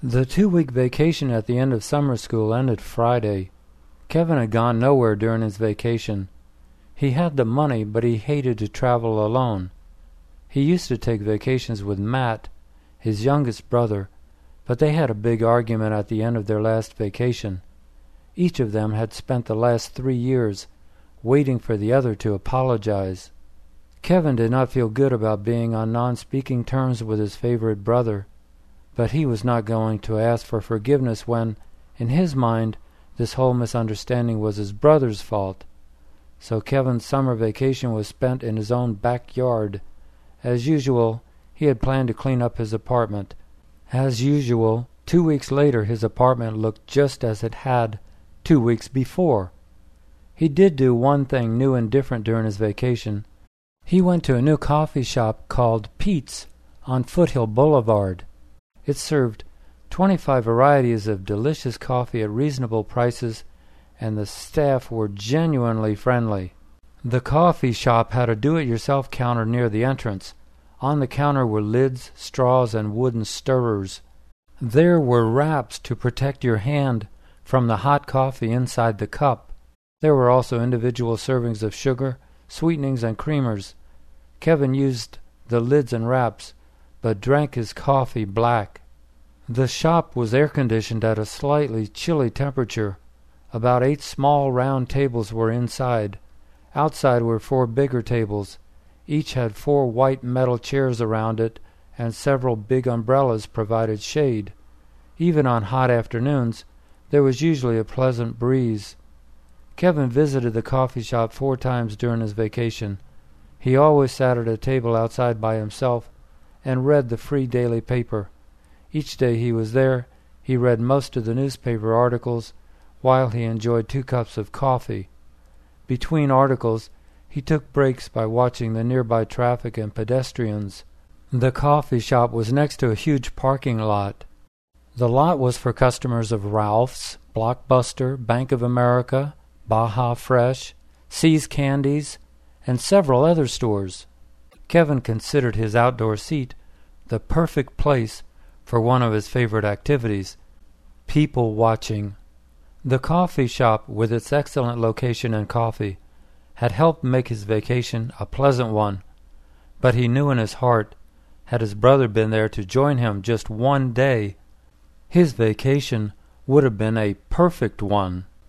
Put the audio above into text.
The 2-week vacation at the end of summer school ended Friday. Kevin had gone nowhere during his vacation. He had the money, but he hated to travel alone. He used to take vacations with Matt, his youngest brother, but they had a big argument at the end of their last vacation. Each of them had spent the last 3 years waiting for the other to apologize. Kevin did not feel good about being on non-speaking terms with his favorite brother, but he was not going to ask for forgiveness when, in his mind, this whole misunderstanding was his brother's fault. So Kevin's summer vacation was spent in his own backyard. As usual, he had planned to clean up his apartment. As usual, 2 weeks later his apartment looked just as it had 2 weeks before. He did do one thing new and different during his vacation. He went to a new coffee shop called Pete's on Foothill Boulevard. It served 25 varieties of delicious coffee at reasonable prices, and the staff were genuinely friendly. The coffee shop had a do-it-yourself counter near the entrance. On the counter were lids, straws, and wooden stirrers. There were wraps to protect your hand from the hot coffee inside the cup. There were also individual servings of sugar, sweetenings, and creamers. Kevin used the lids and wraps, but drank his coffee black. The shop was air-conditioned at a slightly chilly temperature. About 8 small round tables were inside. Outside were 4 bigger tables. Each had 4 white metal chairs around it, and several big umbrellas provided shade. Even on hot afternoons, there was usually a pleasant breeze. Kevin visited the coffee shop 4 times during his vacation. He always sat at a table outside by himself and read the free daily paper. Each day he was there, he read most of the newspaper articles while he enjoyed 2 cups of coffee. Between articles, he took breaks by watching the nearby traffic and pedestrians. The coffee shop was next to a huge parking lot. The lot was for customers of Ralph's, Blockbuster, Bank of America, Baja Fresh, See's Candies, and several other stores. Kevin considered his outdoor seat the perfect place for one of his favorite activities, people watching. The coffee shop, with its excellent location and coffee, had helped make his vacation a pleasant one, but he knew in his heart, had his brother been there to join him just one day, his vacation would have been a perfect one.